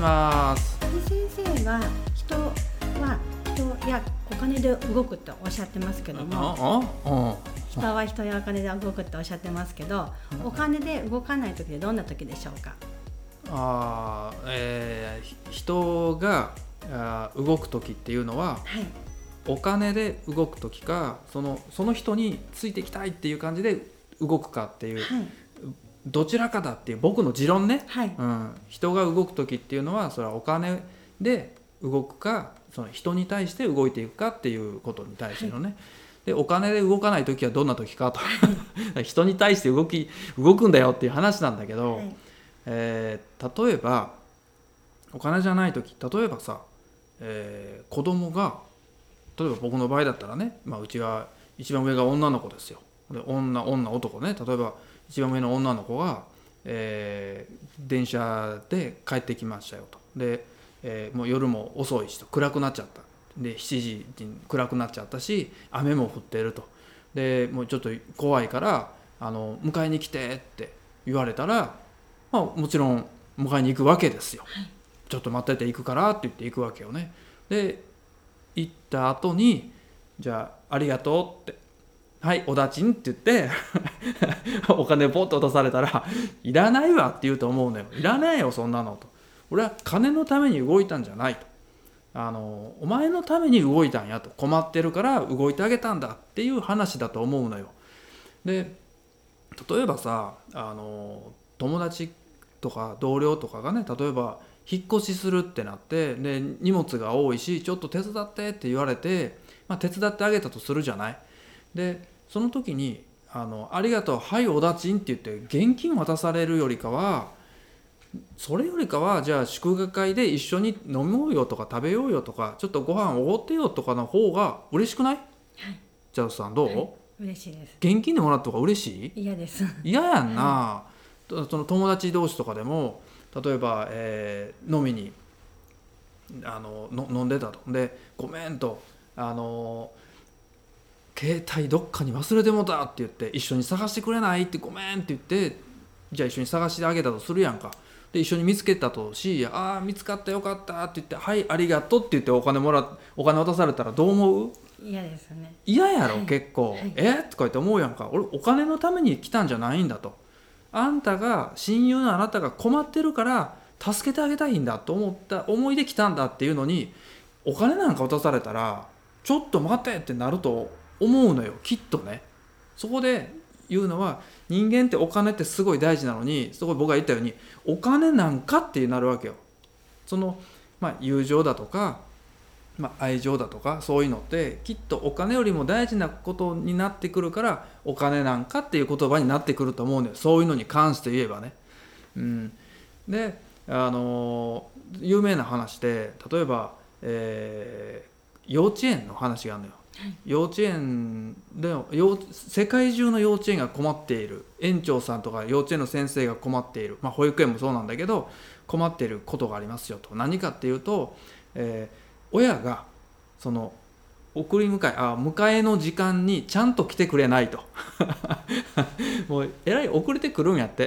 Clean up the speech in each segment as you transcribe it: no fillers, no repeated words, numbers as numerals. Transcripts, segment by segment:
ます。 先生は人やお金で動くとおっしゃってますけども、人は人やお金で動くっておっしゃってますけど、お金で動かない時ってどんな時でしょうか？ 人が動く時っていうのは、はい、お金で動く時かその人についていきたいっていう感じで動くかっていう、はい、どちらかだっていう僕の持論ね、はい、人が動く時っていうのはそれはお金で動くかその人に対して動いていくかっていうことに対してのね、はい、でお金で動かない時はどんな時かと人に対して動くんだよっていう話なんだけど、はい、例えばお金じゃない時、例えばさ、子供が例えば僕の場合だったらね、うちは一番上が女の子ですよ。で女男ね、例えば一番上の女の子が、電車で帰ってきましたよと。で、もう夜も遅いしと暗くなっちゃった。で7時に暗くなっちゃったし雨も降っていると。でもうちょっと怖いから迎えに来てって言われたら、もちろん迎えに行くわけですよ、はい、ちょっと待ってて行くからって言って行くわけよね。で行った後にじゃあありがとうってはいおだちんって言ってお金ポッと落とされたらいらないわって言うと思うのよ。いらないよそんなのと。俺は金のために動いたんじゃないと。お前のために動いたんやと。困ってるから動いてあげたんだっていう話だと思うのよ。で例えばさ友達とか同僚とかがね、例えば引っ越しするってなってで荷物が多いしちょっと手伝ってって言われて、手伝ってあげたとするじゃない。でその時にありがとうはいおだちんって言って現金渡されるよりかはじゃあ祝賀会で一緒に飲もうよとか食べようよとかちょっとご飯おごってよとかの方が嬉しくない？はい、ジャズさんどう？はい、 嬉しいです。 現金でもらった方が嬉しい？ 嫌です。 嫌やんな、はい、その友達同士とかでも例えば、飲みに飲んでたと。でごめんと携帯どっかに忘れてもうたって言って一緒に探してくれないってごめんって言ってじゃあ一緒に探してあげたとするやんか。で一緒に見つけたとし見つかったよかったって言ってはいありがとうって言ってお金渡されたらどう思う？ 嫌ですね。 嫌やろ、はい、結構、はい、とか言って思うやんか。俺お金のために来たんじゃないんだと。あんたが親友のあなたが困ってるから助けてあげたいんだと思いで来たんだっていうのにお金なんか渡されたらちょっと待ってってなると思うのよきっとね。そこで言うのは人間ってお金ってすごい大事なのにそこ僕が言ったようにお金なんかってなるわけよ。その、友情だとか、愛情だとかそういうのってきっとお金よりも大事なことになってくるからお金なんかっていう言葉になってくると思うのよ。そういうのに関して言えばね、で有名な話で例えば、幼稚園の話があるのよ。幼稚園で世界中の幼稚園が困っている園長さんとか幼稚園の先生が困っている、保育園もそうなんだけど困っていることがありますよと。何かっていうと、親がその送り迎えの時間にちゃんと来てくれないともうえらい遅れてくるんやって、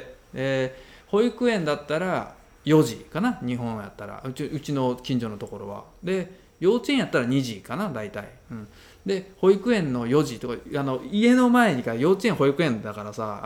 保育園だったら4時かな、日本やったらうちの近所のところは。で幼稚園やったら2時かな大体、で保育園の4時とか家の前にから幼稚園保育園だからさ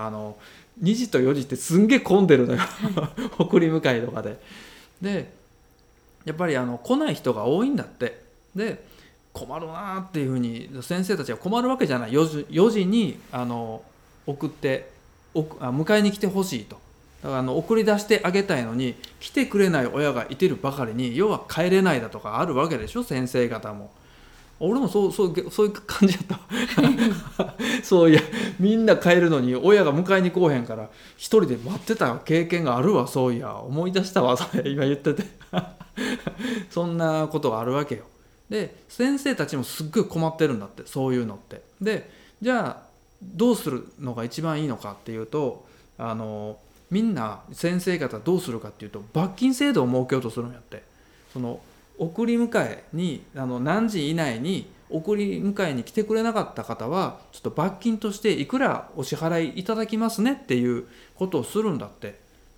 2時と4時ってすんげえ混んでるのよ送り迎えとかで。でやっぱり来ない人が多いんだって。で困るなっていうふうに先生たちは困るわけじゃない。4時に送って迎えに来てほしいと。だから送り出してあげたいのに来てくれない親がいてるばかりに要は帰れないだとかあるわけでしょ先生方も。俺もそういう感じだったそういやみんな帰るのに親が迎えに来おへんから一人で待ってた経験があるわ。そういや思い出したわそれ今言っててそんなことがあるわけよ。で先生たちもすっごい困ってるんだってそういうのって。でじゃあどうするのが一番いいのかっていうとみんな先生方どうするかっていうと罰金制度を設けようとするんやって。その送り迎えに何時以内に送り迎えに来てくれなかった方はちょっと罰金としていくらお支払いいただきますねっていうことをするんだって。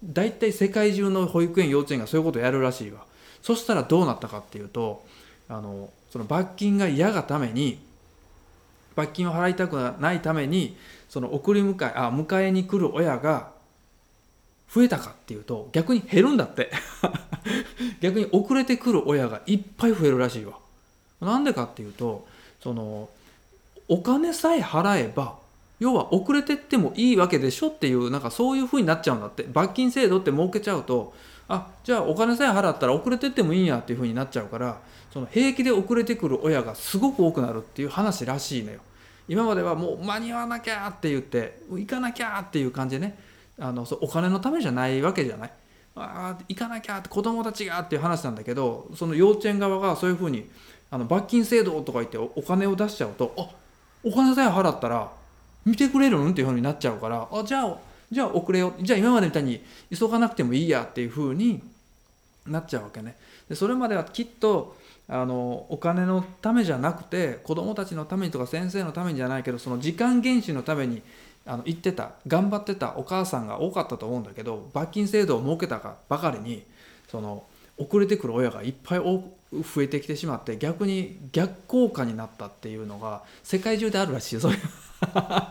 大体世界中の保育園幼稚園がそういうことをやるらしいわ。そしたらどうなったかっていうと、その罰金が嫌がために、罰金を払いたくないために、その迎えに来る親が増えたかっていうと、逆に減るんだって逆に遅れてくる親がいっぱい増えるらしいわ。なんでかっていうと、そのお金さえ払えば、要は遅れてってもいいわけでしょっていう、なんかそういう風になっちゃうんだって。罰金制度って設けちゃうと、じゃあお金さえ払ったら遅れてってもいいんやっていう風になっちゃうから、その平気で遅れてくる親がすごく多くなるっていう話らしいのよ。今まではもう間に合わなきゃって言って、行かなきゃっていう感じでね、お金のためじゃないわけじゃない。行かなきゃって子供たちがっていう話なんだけど、その幼稚園側がそういう風に罰金制度とか言ってお金を出しちゃうと、お金さえ払ったら見てくれるんっていう風になっちゃうから、じゃあ遅れよ、じゃあ今までみたいに急がなくてもいいやっていう風になっちゃうわけね。でそれまではきっとお金のためじゃなくて、子どもたちのためにとか先生のためにじゃないけど、その時間厳守のために言ってた、頑張ってたお母さんが多かったと思うんだけど、罰金制度を設けたばかりに、その遅れてくる親がいっぱい増えてきてしまって、逆に逆効果になったっていうのが世界中であるらしい。そういうだから、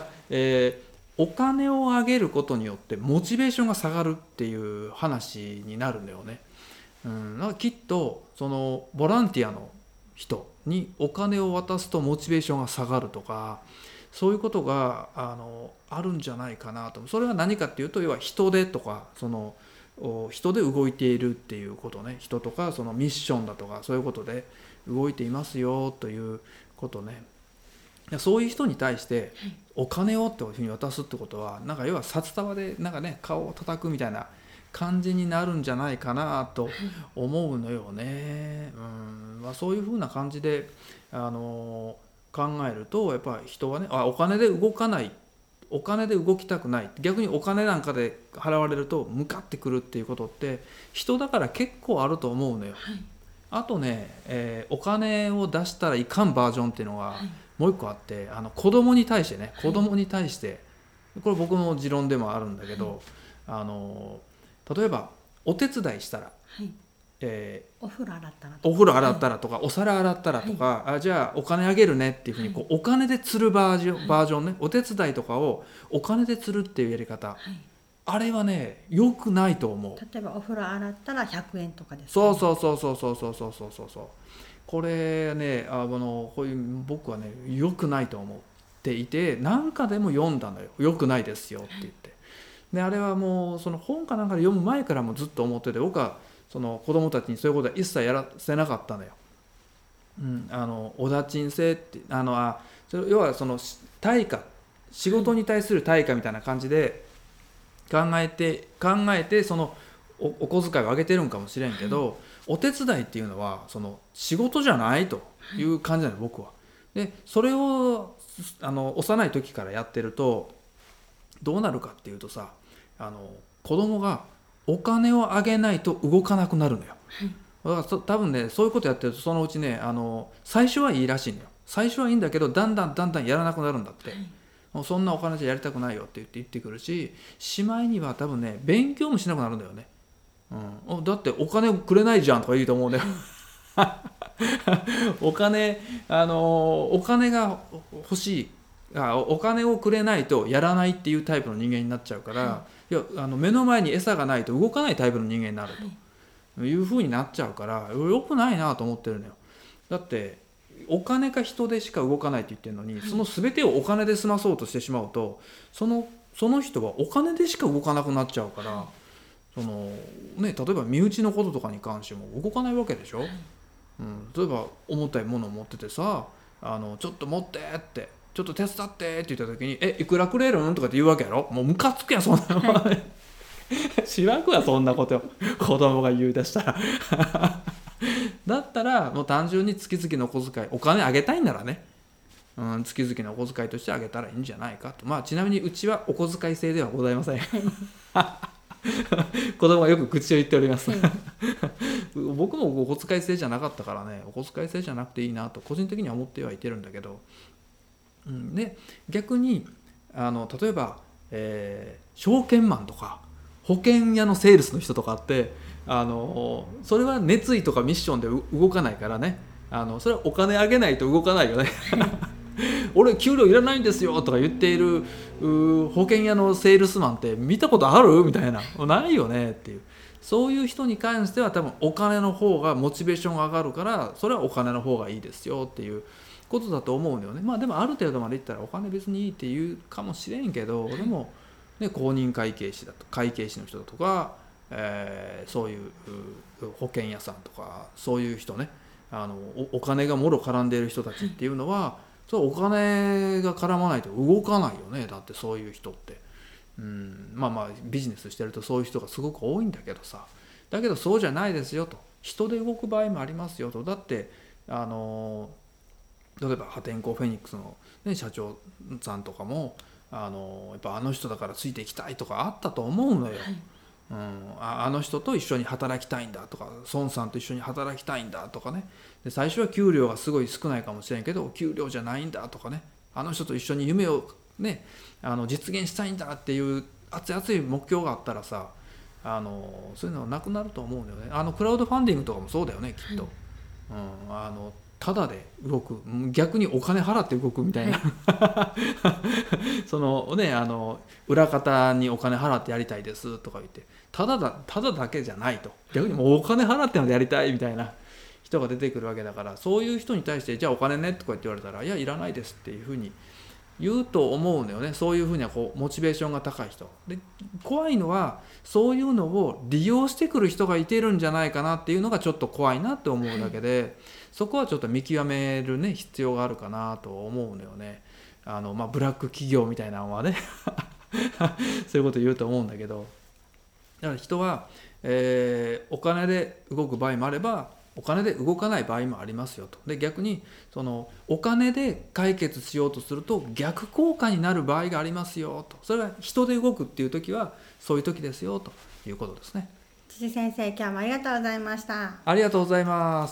お金をあげることによってモチベーションが下がるっていう話になるんだよね。だからきっとそのボランティアの人にお金を渡すとモチベーションが下がるとか、そういうことがあるんじゃないかなと。それは何かっていうと、要は人手とか、その人で動いているっていうことね。人とかそのミッションだとか、そういうことで動いていますよということね。そういう人に対してお金をっていうふうに渡すってことは、なんか要は札束でなんかね、顔を叩くみたいな感じになるんじゃないかなと思うのよね。そういうふうな感じで考えると、やっぱり人はね、お金で動かない、お金で動きたくない、逆にお金なんかで払われると向かってくるっていうことって人だから結構あると思うのよ。あとね、お金を出したらいかんバージョンっていうのがもう一個あって、子供に対してね、子供に対して、これ僕の持論でもあるんだけど、例えばお手伝いしたら、 お風呂洗ったらとか、お皿洗ったらとか、じゃあお金あげるねっていうふうにお金で釣るバージョンね、お手伝いとかをお金で釣るっていうやり方、あれはね良くないと思う。 例えばお風呂洗ったら100円とかですか、ね、そうこれねこういう僕はね良くないと思っていて、何かでも読んだのよ。良くないですよって言って、であれはもうその本かなんかで読む前からもずっと思ってて、僕はその子供たちにそういうことは一切やらせなかったのよ。おだちん制ってそれ要はその対価、仕事に対する対価みたいな感じで考えてそのお小遣いを上げてるんかもしれんけど、お手伝いっていうのはその仕事じゃないという感じなの、僕は。でそれを幼い時からやってるとどうなるかっていうとさ、子供がお金をあげないと動かなくなるのよ。だから多分ね、そういうことやってるとそのうちね、最初はいいらしいのよ。最初はいいんだけど、だんだんやらなくなるんだって。もうそんなお金じゃやりたくないよって言ってくるし、しまいには多分ね、勉強もしなくなるんだよね。だってお金くれないじゃんとか言うと思うんだよお金が欲しい、お金をくれないとやらないっていうタイプの人間になっちゃうから、いや目の前に餌がないと動かないタイプの人間になるという風になっちゃうから、良くないなと思ってるのよ。だってお金か人でしか動かないって言ってるのに、その全てをお金で済まそうとしてしまうと、その人はお金でしか動かなくなっちゃうから、例えば身内のこととかに関しても動かないわけでしょ。例えば重たいものを持っててさ、ちょっと持ってって、ちょっと手伝ってって言った時に、いくらくれるんとかって言うわけやろ。もうムカつくやん、そんなの、しばくわそんなこと子供が言い出したらだったらもう単純に月々のお小遣い、お金あげたいんならね、月々のお小遣いとしてあげたらいいんじゃないかと。ちなみにうちはお小遣い制ではございません子供はよく口を言っております僕もお小遣い制じゃなかったからね、お小遣い制じゃなくていいなと個人的には思ってはいてるんだけど、で逆に例えば証券マンとか保険屋のセールスの人とかってそれは熱意とかミッションで動かないからね、それはお金あげないと動かないよね俺給料いらないんですよとか言っている保険屋のセールスマンって見たことあるみたいな、ないよねっていう、そういう人に関しては多分お金の方がモチベーションが上がるから、それはお金の方がいいですよっていうことだと思うんだよね。まあでもある程度までいったらお金別にいいって言うかもしれんけど、でも、ね、公認会計士だと会計士の人だとか、そういう保険屋さんとかそういう人ね、お金がもろ絡んでいる人たちっていうのは、そうお金が絡まないと動かないよね。だってそういう人って、まあビジネスしてるとそういう人がすごく多いんだけどさ、だけどそうじゃないですよと、人で動く場合もありますよと。だって例えば破天荒フェニックスの、ね、社長さんとかもやっぱ人だからついていきたいとかあったと思うのよ、あの人と一緒に働きたいんだとか、孫さんと一緒に働きたいんだとかね、で最初は給料がすごい少ないかもしれんけど給料じゃないんだとかね、あの人と一緒に夢を、ね、実現したいんだっていう熱い目標があったらさ、そういうのはなくなると思うんだよね。クラウドファンディングとかもそうだよねきっと、ただで動く、逆にお金払って動くみたいな、そのね裏方にお金払ってやりたいですとか言って、ただだけじゃないと、逆にもうお金払ってまでやりたいみたいな人が出てくるわけだから、そういう人に対してじゃあお金ねとか言って言われたら、いやいらないですっていうふうに言うと思うんだよね。そういうふうにはモチベーションが高い人で、怖いのはそういうのを利用してくる人がいてるんじゃないかなっていうのがちょっと怖いなって思うだけで、そこはちょっと見極めるね必要があるかなと思うのよね。ブラック企業みたいなのはねそういうこと言うと思うんだけど、だから人は、お金で動く場合もあればお金で動かない場合もありますよと。で逆にそのお金で解決しようとすると逆効果になる場合がありますよと。それは人で動くっていう時はそういう時ですよということですね。 辻先生、今日もありがとうございました。 ありがとうございます。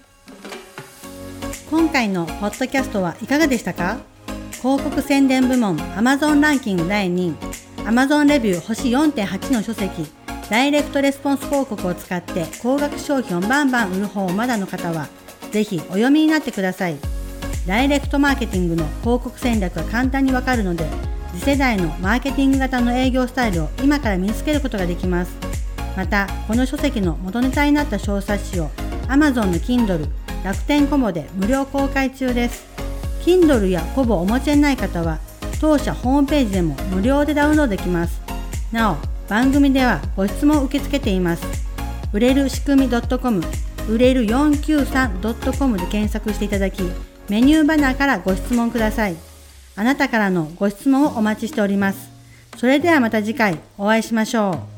今回のポッドキャストはいかがでしたか？広告宣伝部門 Amazon ランキング第2位、 Amazon レビュー星 4.8 の書籍ダイレクトレスポンス広告を使って高額商品をバンバン売る方をまだの方はぜひお読みになってください。ダイレクトマーケティングの広告戦略が簡単にわかるので、次世代のマーケティング型の営業スタイルを今から身につけることができます。またこの書籍の元ネタになった小冊子を Amazon の Kindle、楽天コボで無料公開中です。 Kindle やコボをお持ちでない方は当社ホームページでも無料でダウンロードできます。なお番組ではご質問を受け付けています。売れる仕組み .com、 売れる 493.com で検索していただき、メニューバナーからご質問ください。あなたからのご質問をお待ちしております。それではまた次回お会いしましょう。